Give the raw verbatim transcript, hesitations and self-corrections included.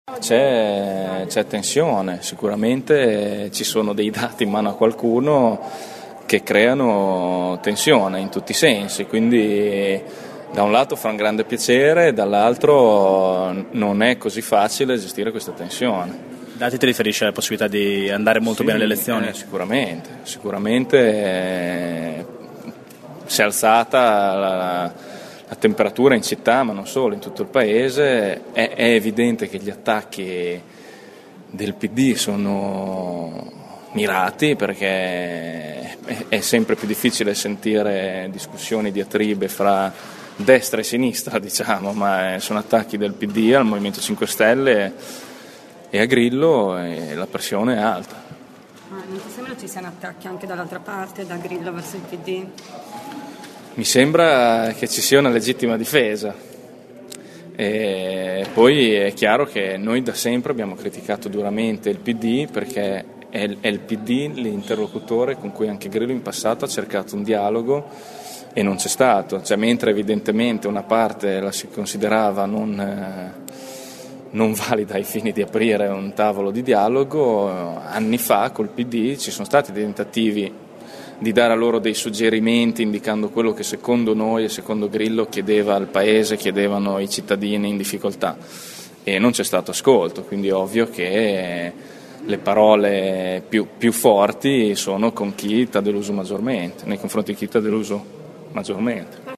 C'è, c'è tensione, sicuramente ci sono dei dati in mano a qualcuno che creano tensione in tutti i sensi, quindi da un lato fa un grande piacere, dall'altro non è così facile gestire questa tensione. Dati ti riferisce alla possibilità di andare molto Sì, bene alle elezioni? Eh, sicuramente, sicuramente eh, si è alzata la, la temperatura in città, ma non solo, in tutto il paese. È, è evidente che gli attacchi del P D sono mirati, perché è, è sempre più difficile sentire discussioni, diatribe fra destra e sinistra, diciamo, ma sono attacchi del P D al Movimento cinque Stelle e a Grillo, e la pressione è alta. Ma non ti sembra ci siano attacchi anche dall'altra parte, da Grillo verso il P D? Mi sembra che ci sia una legittima difesa. E poi è chiaro che noi da sempre abbiamo criticato duramente il P D, perché è il P D l'interlocutore con cui anche Grillo in passato ha cercato un dialogo e non c'è stato, cioè, mentre evidentemente una parte la si considerava non, eh, non valida ai fini di aprire un tavolo di dialogo, anni fa col P D ci sono stati dei tentativi di dare a loro dei suggerimenti indicando quello che secondo noi e secondo Grillo chiedeva al Paese, chiedevano i cittadini in difficoltà, e non c'è stato ascolto, quindi è ovvio che le parole più, più forti sono con chi t'ha deluso maggiormente, nei confronti di chi t'ha deluso maggiormente.